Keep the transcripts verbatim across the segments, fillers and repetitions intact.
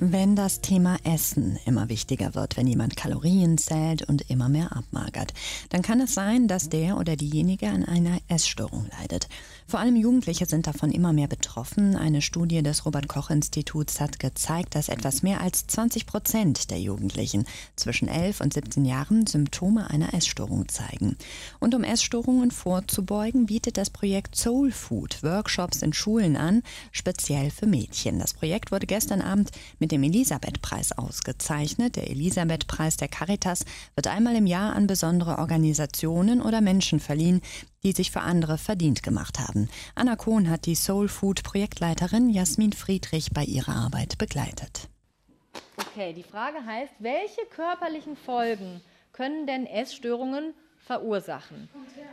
Wenn das Thema Essen immer wichtiger wird, wenn jemand Kalorien zählt und immer mehr abmagert, dann kann es sein, dass der oder diejenige an einer Essstörung leidet. Vor allem Jugendliche sind davon immer mehr betroffen. Eine Studie des Robert-Koch-Instituts hat gezeigt, dass etwas mehr als zwanzig Prozent der Jugendlichen zwischen elf und siebzehn Jahren Symptome einer Essstörung zeigen. Und um Essstörungen vorzubeugen, bietet das Projekt Soul Food Workshops in Schulen an, speziell für Mädchen. Das Projekt wurde gestern Abend mit dem Elisabeth-Preis ausgezeichnet. Der Elisabeth-Preis der Caritas wird einmal im Jahr an besondere Organisationen oder Menschen verliehen, die sich für andere verdient gemacht haben. Anna Kohn hat die Soul Food Projektleiterin Jasmin Friedrich bei ihrer Arbeit begleitet. Okay, die Frage heißt, welche körperlichen Folgen können denn Essstörungen verursachen?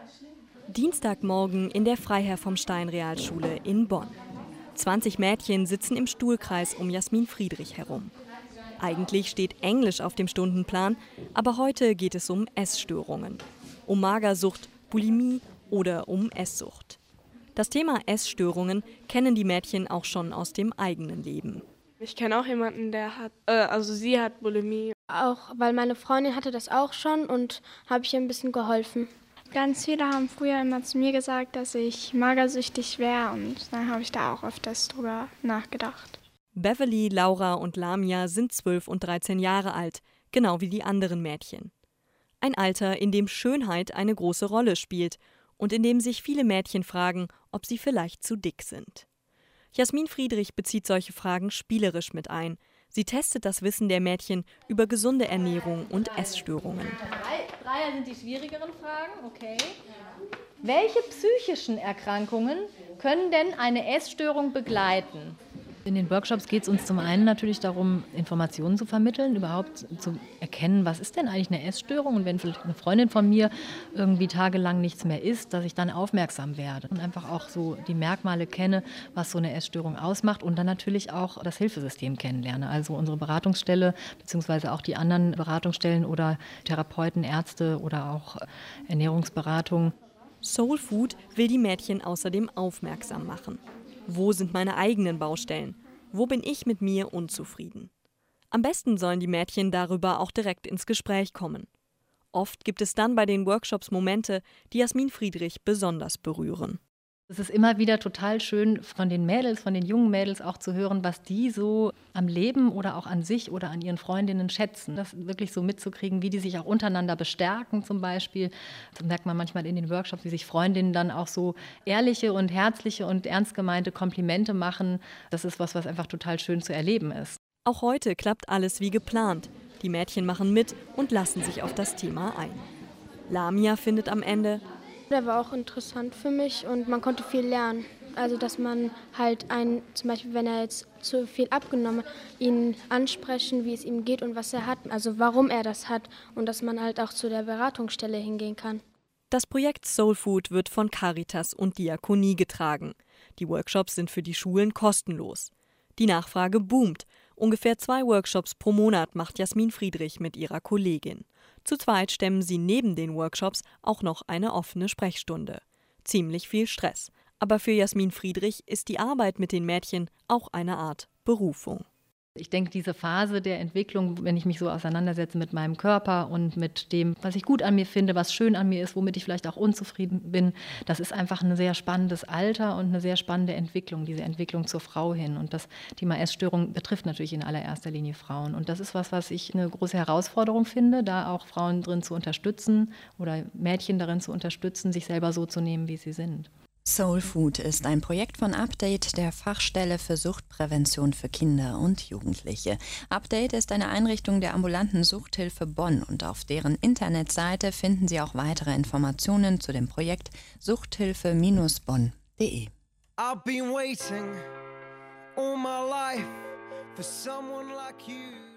Dienstagmorgen in der Freiherr vom Stein Realschule in Bonn. zwanzig Mädchen sitzen im Stuhlkreis um Jasmin Friedrich herum. Eigentlich steht Englisch auf dem Stundenplan, aber heute geht es um Essstörungen. Um Magersucht, Bulimie oder um Esssucht. Das Thema Essstörungen kennen die Mädchen auch schon aus dem eigenen Leben. Ich kenne auch jemanden, der hat, äh, also sie hat Bulimie. Auch weil meine Freundin hatte das auch schon und habe ich ihr ein bisschen geholfen. Ganz viele haben früher immer zu mir gesagt, dass ich magersüchtig wäre und dann habe ich da auch öfters drüber nachgedacht. Beverly, Laura und Lamia sind zwölf und dreizehn Jahre alt, genau wie die anderen Mädchen. Ein Alter, in dem Schönheit eine große Rolle spielt und in dem sich viele Mädchen fragen, ob sie vielleicht zu dick sind. Jasmin Friedrich bezieht solche Fragen spielerisch mit ein. Sie testet das Wissen der Mädchen über gesunde Ernährung und Essstörungen. Dreier sind die schwierigeren Fragen, okay. Welche psychischen Erkrankungen können denn eine Essstörung begleiten? In den Workshops geht es uns zum einen natürlich darum, Informationen zu vermitteln, überhaupt zu erkennen, was ist denn eigentlich eine Essstörung und wenn vielleicht eine Freundin von mir irgendwie tagelang nichts mehr isst, dass ich dann aufmerksam werde und einfach auch so die Merkmale kenne, was so eine Essstörung ausmacht und dann natürlich auch das Hilfesystem kennenlerne, also unsere Beratungsstelle beziehungsweise auch die anderen Beratungsstellen oder Therapeuten, Ärzte oder auch Ernährungsberatung. Soul Food will die Mädchen außerdem aufmerksam machen. Wo sind meine eigenen Baustellen? Wo bin ich mit mir unzufrieden? Am besten sollen die Mädchen darüber auch direkt ins Gespräch kommen. Oft gibt es dann bei den Workshops Momente, die Jasmin Friedrich besonders berühren. Es ist immer wieder total schön von den Mädels, von den jungen Mädels auch zu hören, was die so am Leben oder auch an sich oder an ihren Freundinnen schätzen. Das wirklich so mitzukriegen, wie die sich auch untereinander bestärken zum Beispiel. Das merkt man manchmal in den Workshops, wie sich Freundinnen dann auch so ehrliche und herzliche und ernst gemeinte Komplimente machen. Das ist was, was einfach total schön zu erleben ist. Auch heute klappt alles wie geplant. Die Mädchen machen mit und lassen sich auf das Thema ein. Lamia findet am Ende: Der war auch interessant für mich und man konnte viel lernen. Also dass man halt einen, zum Beispiel wenn er jetzt zu viel abgenommen hat, ihn ansprechen, wie es ihm geht und was er hat, also warum er das hat und dass man halt auch zu der Beratungsstelle hingehen kann. Das Projekt Soul Food wird von Caritas und Diakonie getragen. Die Workshops sind für die Schulen kostenlos. Die Nachfrage boomt. Ungefähr zwei Workshops pro Monat macht Jasmin Friedrich mit ihrer Kollegin. Zu zweit stemmen sie neben den Workshops auch noch eine offene Sprechstunde. Ziemlich viel Stress. Aber für Jasmin Friedrich ist die Arbeit mit den Mädchen auch eine Art Berufung. Ich denke, diese Phase der Entwicklung, wenn ich mich so auseinandersetze mit meinem Körper und mit dem, was ich gut an mir finde, was schön an mir ist, womit ich vielleicht auch unzufrieden bin, das ist einfach ein sehr spannendes Alter und eine sehr spannende Entwicklung, diese Entwicklung zur Frau hin. Und das Thema Essstörung betrifft natürlich in allererster Linie Frauen. Und das ist was, was ich eine große Herausforderung finde, da auch Frauen drin zu unterstützen oder Mädchen darin zu unterstützen, sich selber so zu nehmen, wie sie sind. Soul Food ist ein Projekt von Update, der Fachstelle für Suchtprävention für Kinder und Jugendliche. Update ist eine Einrichtung der ambulanten Suchthilfe Bonn und auf deren Internetseite finden Sie auch weitere Informationen zu dem Projekt suchthilfe Bindestrich bonn punkt de. I've been waiting all my life for someone like you.